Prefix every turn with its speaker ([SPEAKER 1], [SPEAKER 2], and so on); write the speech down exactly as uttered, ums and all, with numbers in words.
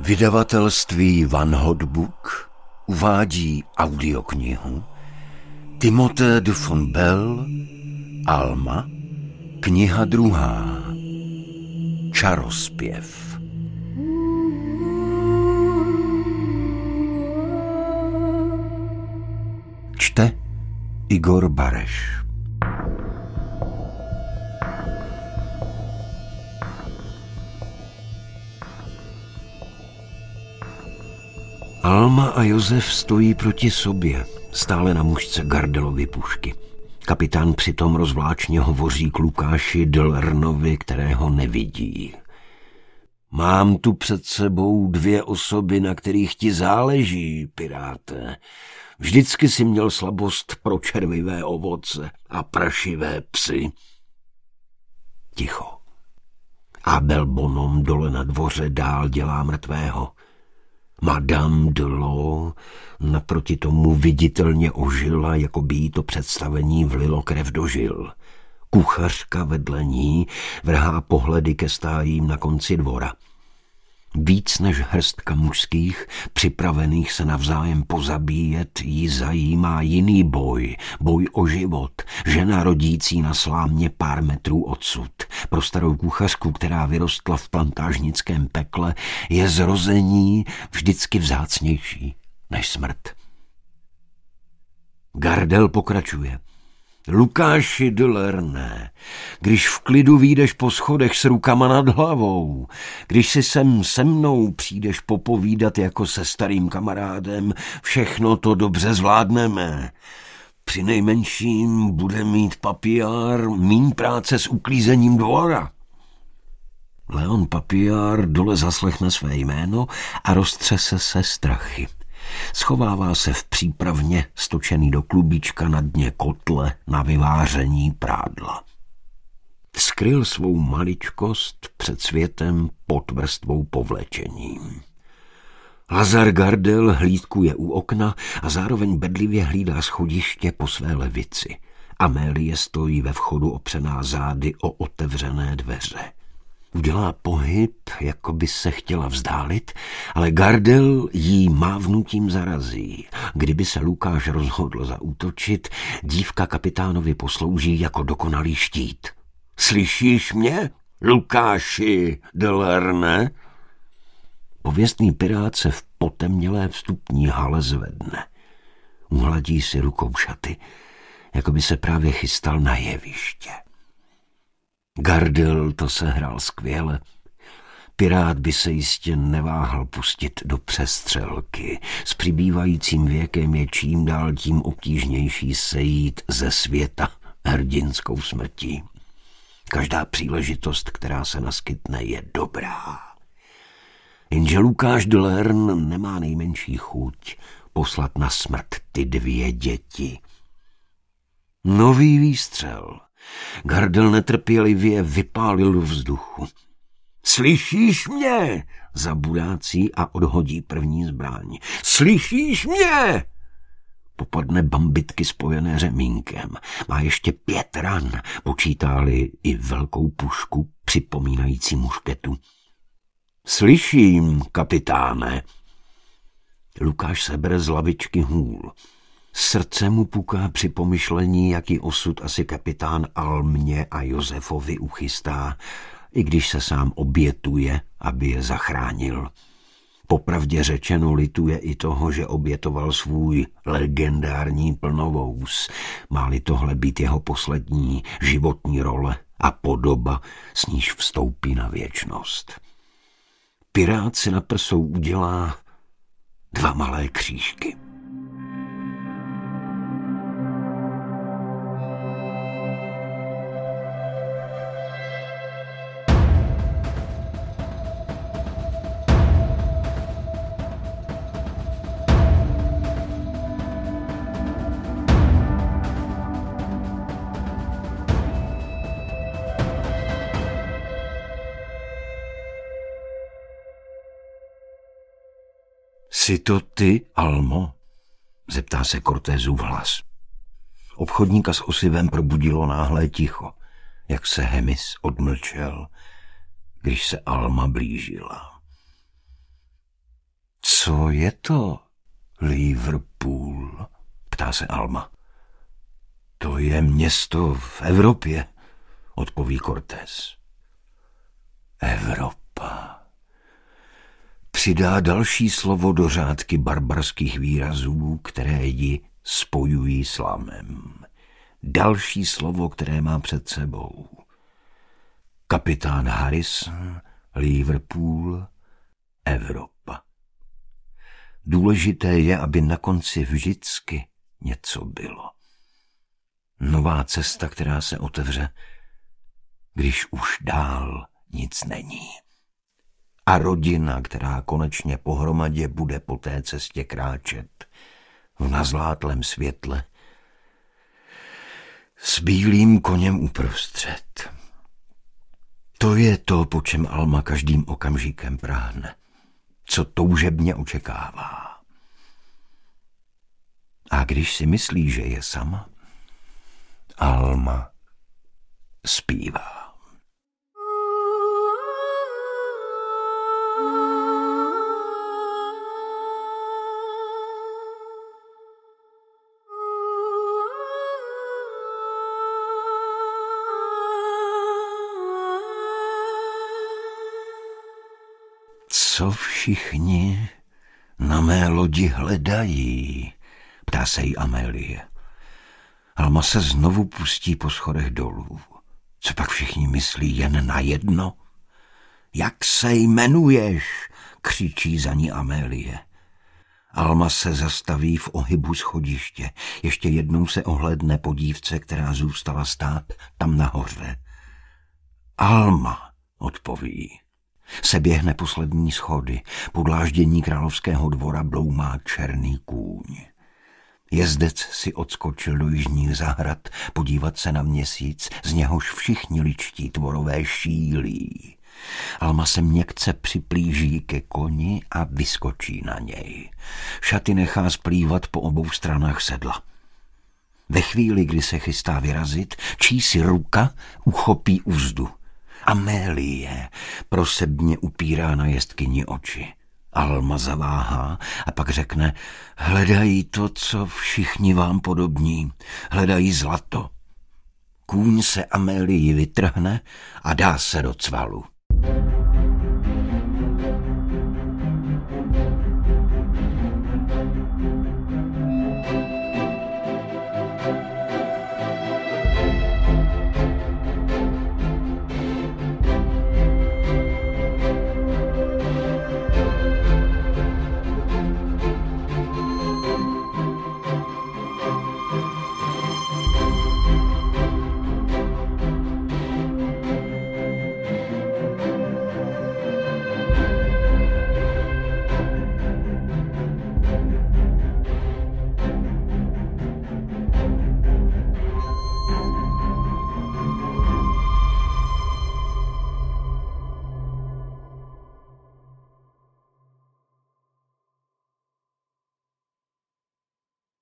[SPEAKER 1] Vydavatelství Van Hotbook uvádí audioknihu Timothée de Fonbelle, Alma, kniha druhá, Čarospěv. Čte Igor Bareš. Alma a Josef stojí proti sobě, stále na mužce Gardelovy pušky. Kapitán přitom rozvláčně hovoří k Lukáši de Lernovi, kterého nevidí. Mám tu před sebou dvě osoby, na kterých ti záleží, piráte. Vždycky si měl slabost pro červivé ovoce a prašivé psy. Ticho. Abel Bonhomme dole na dvoře dál dělá mrtvého. Madame de Law naproti tomu viditelně ožila, jako by jí to představení vlilo krev do žil. Kuchařka vedle ní vrhá pohledy ke stájím na konci dvora. Víc než hrstka mužských, připravených se navzájem pozabíjet, jí zajímá jiný boj, boj o život, žena rodící na slámě pár metrů odsud. Pro starou kuchařku, která vyrostla v plantážnickém pekle, je zrození vždycky vzácnější než smrt. Gardel pokračuje. Lukáši de Lerne, když v klidu vyjdeš po schodech s rukama nad hlavou, když si sem se mnou přijdeš popovídat jako se starým kamarádem, všechno to dobře zvládneme. Při nejmenším bude mít Papillard míň práce s uklízením dvora. Leon Papillard dole zaslechne své jméno a roztřese se strachy. Schovává se v přípravně stočený do klubíčka na dně kotle na vyváření prádla. Skryl svou maličkost před světem pod vrstvou povlečením. Lazar Gardel hlídkuje u okna a zároveň bedlivě hlídá schodiště po své levici. Amélie stojí ve vchodu opřená zády o otevřené dveře. Udělá pohyb, jako by se chtěla vzdálit, ale Gardel jí mávnutím zarazí. Kdyby se Lukáš rozhodl zaútočit, dívka kapitánovi poslouží jako dokonalý štít. Slyšíš mě, Lukáši de Lerne? Pověstný pirát se v potemnělé vstupní hale zvedne. Uhladí si rukou šaty, jako by se právě chystal na jeviště. Gardel to sehrál skvěle. Pirát by se jistě neváhal pustit do přestřelky. S přibývajícím věkem je čím dál tím obtížnější sejít ze světa hrdinskou smrtí. Každá příležitost, která se naskytne, je dobrá. Jenže Lukáš de Lerne nemá nejmenší chuť poslat na smrt ty dvě děti. Nový výstřel. Gardel netrpělivě vypálil do vzduchu. Slyšíš mě? Zabudácí a odhodí první zbraň. Slyšíš mě? Popadne bambitky spojené řemínkem. Má ještě pět ran, počítá-li i velkou pušku připomínající mušketu. Slyším, kapitáne. Lukáš sebere z lavičky hůl. Srdce mu puká při pomyšlení, jaký osud asi kapitán Almě a Josefovi uchystá, i když se sám obětuje, aby je zachránil. Popravdě řečeno lituje i toho, že obětoval svůj legendární plnovous. Má-li tohle být jeho poslední životní role a podoba, s níž vstoupí na věčnost. Pirát si na prsou udělá dva malé křížky. Jsi to ty, Almo? Zeptá se Cortésův hlas. Obchodníka s osivem probudilo náhlé ticho, jak se Hemis odmlčel, když se Alma blížila. Co je to Liverpool? Ptá se Alma. To je město v Evropě, odpoví Cortés. Evropa. Přidá další slovo do řádky barbarských výrazů, které ji spojují s lamem. Další slovo, které má před sebou. Kapitán Harrison, Liverpool, Evropa. Důležité je, aby na konci vždycky něco bylo. Nová cesta, která se otevře, když už dál nic není. A rodina, která konečně pohromadě bude po té cestě kráčet v nazlátlém světle s bílým koněm uprostřed. To je to, po čem Alma každým okamžikem práhne, co toužebně očekává. A když si myslí, že je sama, Alma zpívá. Co všichni na mé lodi hledají? Ptá se jí Amélie. Alma se znovu pustí po schodech dolů. Co pak všichni myslí jen na jedno? Jak se jmenuješ? Křičí za ní Amélie. Alma se zastaví v ohybu schodiště. Ještě jednou se ohlédne po dívce, která zůstala stát tam nahoře. Alma, odpoví. Se běhne poslední schody. Po dláždění královského dvora bloumá černý kůň. Jezdec si odskočil do jižních zahrad podívat se na měsíc, z něhož všichni ličtí tvorové šílí. Alma se měkce připlíží ke koni a vyskočí na něj. Šaty nechá splývat po obou stranách sedla. Ve chvíli, kdy se chystá vyrazit, čísi ruka uchopí uzdu. Amélie prosebně upírá na jezdkyni oči. Alma zaváhá a pak řekne, hledají to, co všichni vám podobní, hledají zlato. Kůň se Amélii vytrhne a dá se do cvalu.